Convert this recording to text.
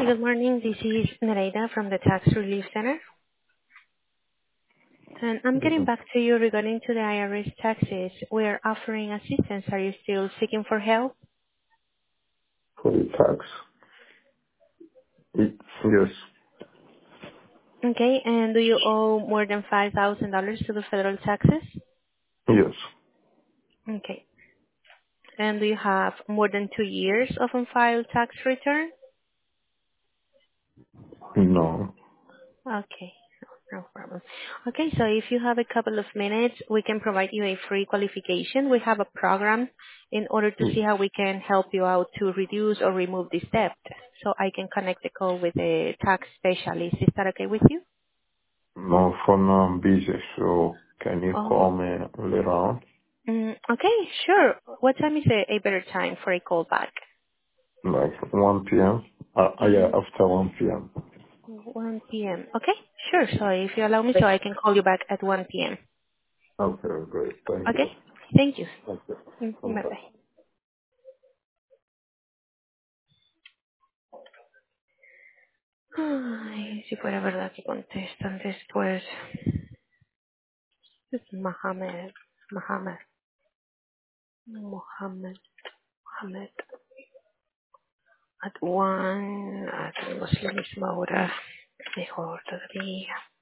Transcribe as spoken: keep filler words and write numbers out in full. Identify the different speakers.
Speaker 1: good morning. This is Nereida from the Tax Relief Center, and I'm getting
Speaker 2: Mhm.
Speaker 1: back to you regarding to the I R S taxes. We're offering assistance. Are you still seeking for help?
Speaker 2: For the tax. Y- Yes.
Speaker 1: Okay, and do you owe more than five thousand dollars to the federal taxes?
Speaker 2: Yes.
Speaker 1: Okay, and do you have more than two years of unfiled tax return?
Speaker 2: No.
Speaker 1: Okay, no problem. Okay, so if you have a couple of minutes, we can provide you a free qualification. We have a program in order to see
Speaker 2: Mm.
Speaker 1: how we can help you out to reduce or remove this debt. So I can connect the call with a tax specialist. Is that okay with you?
Speaker 2: No, for now I'm busy, so can you
Speaker 1: Oh,
Speaker 2: call me later on?
Speaker 1: mm, okay, sure. What time is a, a better time for a call back?
Speaker 2: Like one p m? Uh, uh, yeah,
Speaker 1: Mm,
Speaker 2: after one p m.
Speaker 1: one p m. Okay, sure. So if you allow me, so I can call you back at one p m.
Speaker 2: Okay, great. Thank
Speaker 1: Okay,
Speaker 2: you.
Speaker 1: thank you.
Speaker 2: Okay.
Speaker 1: Mm,
Speaker 2: Okay.
Speaker 1: bye-bye. Ay, si fuera verdad que contestan después. Es Mohammed, Mohammed, Mohammed, Mohammed. At one, at la misma hora. Mejor todavía.